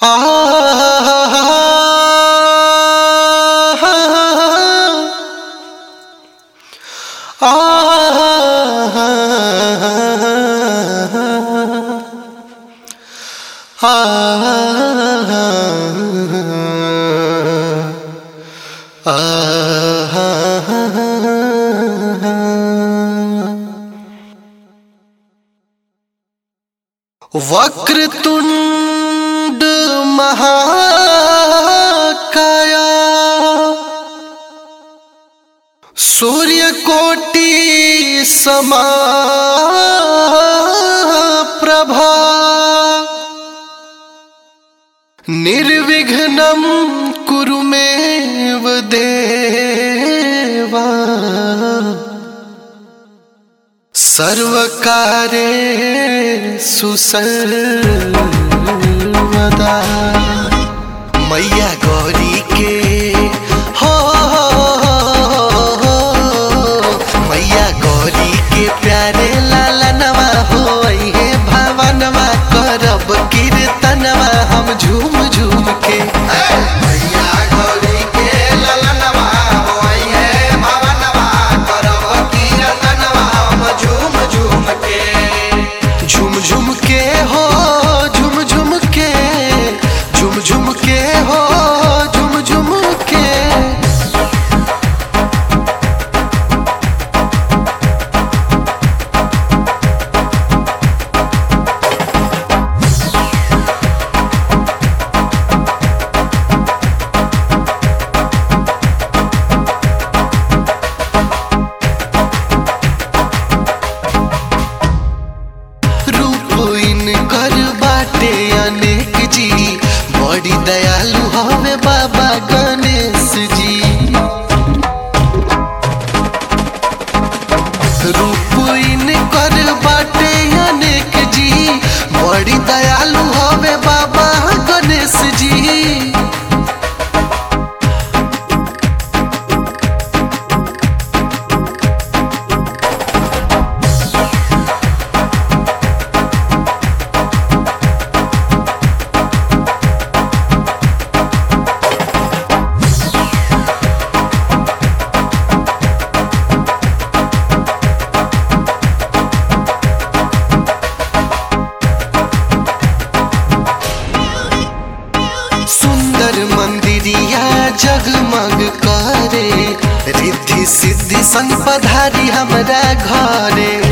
वक्रतुंड महाकाया सूर्यकोटि समाप्रभा निर्विघ्नं कुरु मे देवा सर्वकार्येषु सर्वदा। मैया गौरी के हो मैया गौरी के प्यारे लालनवा हो हे भवनवा करब कीर्तनवा हम झूम झूम के। मैया गौरी के लालनवा हो हे भवनवा करब कीर्तनवा हम झूम झूम के। झूम झूम के हो झूम झूम के झूम झूम के हो झूम झूम के। कर बाटे अनेक जी बड़ी दयालु हवे बाबा गणेश जी। रूप इनकर बाटे अनेक जी बड़ी दयालु हवे बाबा गणेश जी। मंदिरिया जगमग करे रिद्धि सिद्धि संग पधारी हमरा घरे।